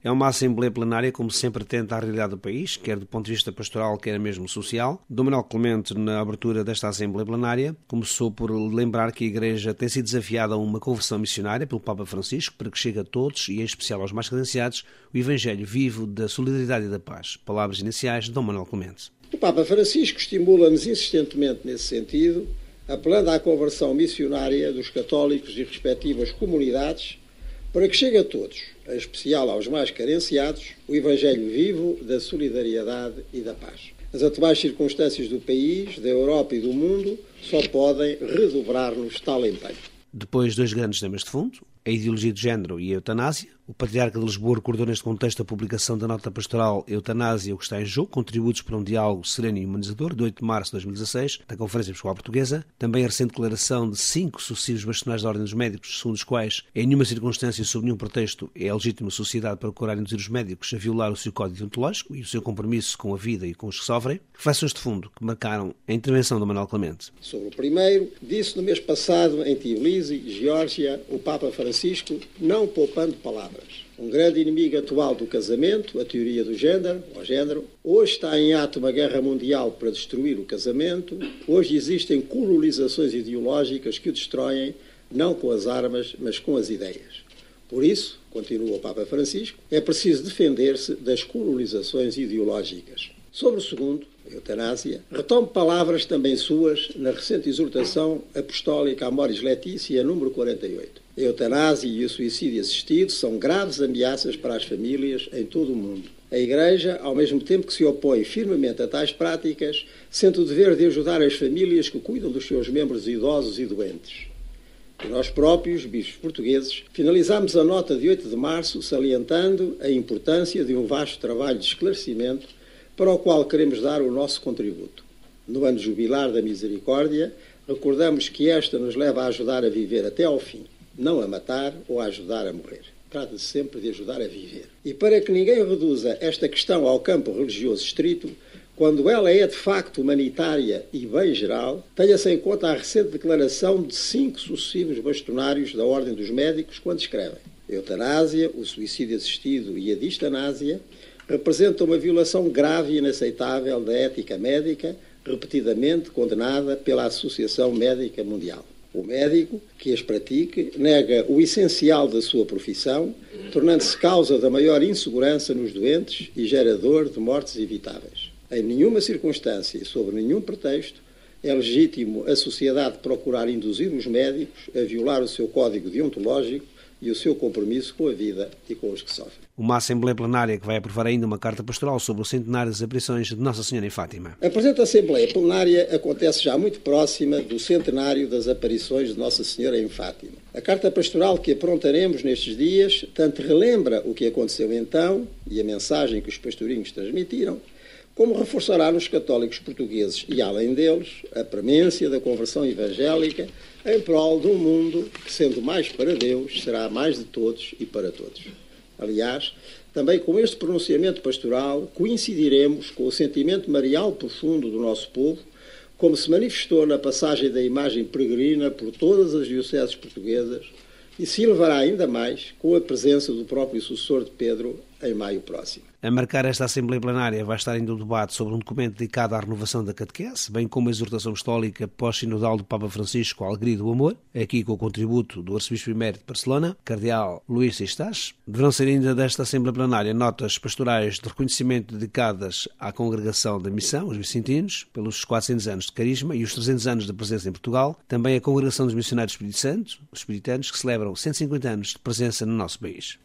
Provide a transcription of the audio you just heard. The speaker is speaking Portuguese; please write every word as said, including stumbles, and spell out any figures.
É uma Assembleia Plenária, como sempre, atenta à realidade do país, quer do ponto de vista pastoral, quer mesmo social. Dom Manuel Clemente, na abertura desta Assembleia Plenária, começou por lembrar que a Igreja tem sido desafiada a uma conversão missionária pelo Papa Francisco para que chegue a todos, e em especial aos mais credenciados, o Evangelho vivo da solidariedade e da paz. Palavras iniciais de Dom Manuel Clemente. O Papa Francisco estimula-nos insistentemente nesse sentido, apelando à conversão missionária dos católicos e respectivas comunidades, para que chegue a todos, em especial aos mais carenciados, o Evangelho vivo da solidariedade e da paz. As atuais circunstâncias do país, da Europa e do mundo só podem redobrar-nos tal empenho. Depois, dois grandes temas de fundo: a ideologia de género e a eutanásia. O Patriarca de Lisboa recordou neste contexto a publicação da nota pastoral Eutanásia, o que está em jogo, contributos para um diálogo sereno e humanizador, de oito de março de dois mil e dezasseis, da Conferência Episcopal Portuguesa. Também a recente declaração de cinco sucessivos bastonários da Ordem dos Médicos, segundo os quais, em nenhuma circunstância e sob nenhum pretexto, é a legítima sociedade procurar induzir os médicos a violar o seu código deontológico e o seu compromisso com a vida e com os que sofrem. Reflexões de fundo que marcaram a intervenção de Manuel Clemente. Sobre o primeiro, disse no mês passado, em Tbilisi, Geórgia, o Papa Francisco, não poupando palavras: um grande inimigo atual do casamento, a teoria do género, ou género. Hoje está em ato uma guerra mundial para destruir o casamento. Hoje existem colonizações ideológicas que o destroem, não com as armas, mas com as ideias. Por isso, continua o Papa Francisco, é preciso defender-se das colonizações ideológicas. Sobre o segundo, a eutanásia, retomo palavras também suas na recente exortação apostólica Amoris Laetitia, número quarenta e oito. A eutanásia e o suicídio assistido são graves ameaças para as famílias em todo o mundo. A Igreja, ao mesmo tempo que se opõe firmemente a tais práticas, sente o dever de ajudar as famílias que cuidam dos seus membros idosos e doentes. E nós próprios, bispos portugueses, finalizamos a nota de oito de março salientando a importância de um vasto trabalho de esclarecimento para o qual queremos dar o nosso contributo. No ano jubilar da misericórdia, recordamos que esta nos leva a ajudar a viver até ao fim, não a matar ou a ajudar a morrer. Trata-se sempre de ajudar a viver. E para que ninguém reduza esta questão ao campo religioso estrito, quando ela é de facto humanitária e bem geral, tenha-se em conta a recente declaração de cinco sucessivos bastonários da Ordem dos Médicos, quando escrevem: a eutanásia, o suicídio assistido e a distanásia representam uma violação grave e inaceitável da ética médica, repetidamente condenada pela Associação Médica Mundial. O médico que as pratique nega o essencial da sua profissão, tornando-se causa da maior insegurança nos doentes e gerador de mortes evitáveis. Em nenhuma circunstância e sob nenhum pretexto é legítimo a sociedade procurar induzir os médicos a violar o seu código deontológico e o seu compromisso com a vida e com os que sofrem. Uma Assembleia Plenária que vai aprovar ainda uma carta pastoral sobre o centenário das aparições de Nossa Senhora em Fátima. A presente Assembleia Plenária acontece já muito próxima do centenário das aparições de Nossa Senhora em Fátima. A carta pastoral que aprontaremos nestes dias tanto relembra o que aconteceu então e a mensagem que os pastorinhos transmitiram, como reforçará nos católicos portugueses e além deles a premência da conversão evangélica em prol de um mundo que, sendo mais para Deus, será mais de todos e para todos. Aliás, também com este pronunciamento pastoral coincidiremos com o sentimento marial profundo do nosso povo, como se manifestou na passagem da imagem peregrina por todas as dioceses portuguesas, e se elevará ainda mais com a presença do próprio sucessor de Pedro em maio próximo. A marcar esta Assembleia Plenária vai estar ainda o debate sobre um documento dedicado à renovação da catequese, bem como a exortação apostólica pós-sinodal do Papa Francisco à alegria do amor, aqui com o contributo do Arcebispo Emérito de Barcelona, Cardeal Luís Seixas. Deverão ser ainda desta Assembleia Plenária notas pastorais de reconhecimento dedicadas à Congregação da Missão, os vicentinos, pelos quatrocentos anos de carisma e os trezentos anos de presença em Portugal, também a Congregação dos Missionários do Espírito Santo, os espiritanos, que celebram cento e cinquenta anos de presença no nosso país.